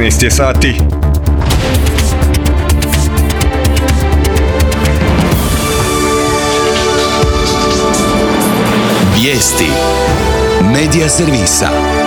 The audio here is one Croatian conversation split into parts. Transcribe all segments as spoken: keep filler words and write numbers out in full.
trinaest je sati. Vijesti Medija servisa.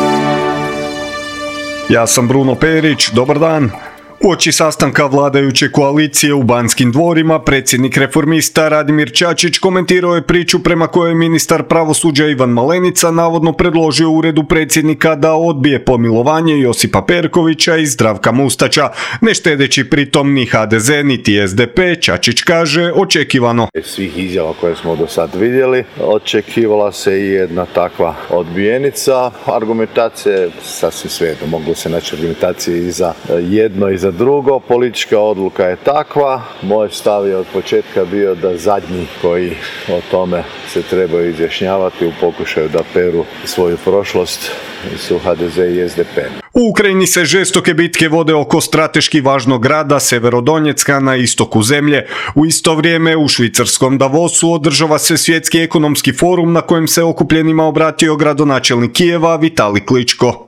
Ja sam Bruno Perić, dobar dan. Uoči sastanka vladajuće koalicije u Banskim dvorima, predsjednik Reformista Radimir Čačić komentirao je priču prema kojoj je ministar pravosuđa Ivan Malenica navodno predložio uredu predsjednika da odbije pomilovanje Josipa Perkovića i Zdravka Mustača, ne štedeći pritom ni ha de ze niti es de pe. Čačić kaže očekivano. Svih izjava koje smo do sad vidjeli, očekivala se i jedna takva odbijenica. Argumentacije sasvim svejedno, moglo se naći argumentacije i za jedno i za drugo, politička odluka je takva. Moj stav je od početka bio da zadnji koji o tome se trebaju izjašnjavati u pokušaju da peru svoju prošlost su ha de ze i es de pe. U Ukrajini se žestoke bitke vode oko strateški važnog grada Severodonjecka na istoku zemlje. U isto vrijeme u švicarskom Davosu održava se svjetski ekonomski forum na kojem se okupljenima obratio gradonačelnik Kijeva Vitalij Kličko.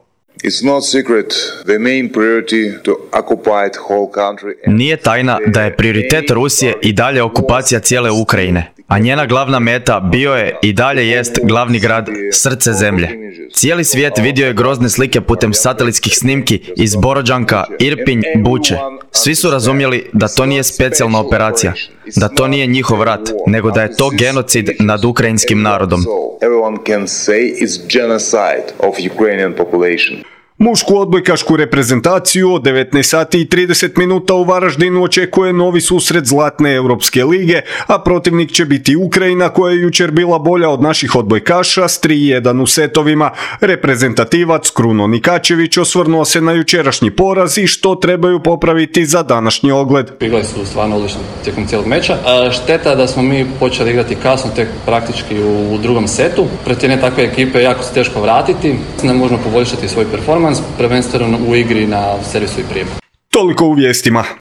Nije tajna da je prioritet Rusije i dalje okupacija cijele Ukrajine, a njena glavna meta bio je i dalje jest glavni grad, srce zemlje. Cijeli svijet vidio je grozne slike putem satelitskih snimki iz Borodjanka, Irpinj, Buče. Svi su razumjeli da to nije specijalna operacija, da to nije njihov rat, nego da je to genocid nad ukrajinskim narodom. Mušku odbojkašku reprezentaciju od devetnaest sati i trideset minuta u Varaždinu očekuje novi susret Zlatne Europske lige, a protivnik će biti Ukrajina koja je jučer bila bolja od naših odbojkaša s tri jedan u setovima. Reprezentativac Kruno Nikačević osvrnuo se na jučerašnji poraz i što trebaju popraviti za današnji ogled. Igrali su stvarno odlično tijekom cijelog meča. Šteta da smo mi počeli igrati kasno, tek praktički u drugom setu. Protiv jedne takve ekipe jako se teško vratiti, ne možemo poboljšati svoj performans, prvenstveno u igri na servisu i prijemu. Toliko u vijestima.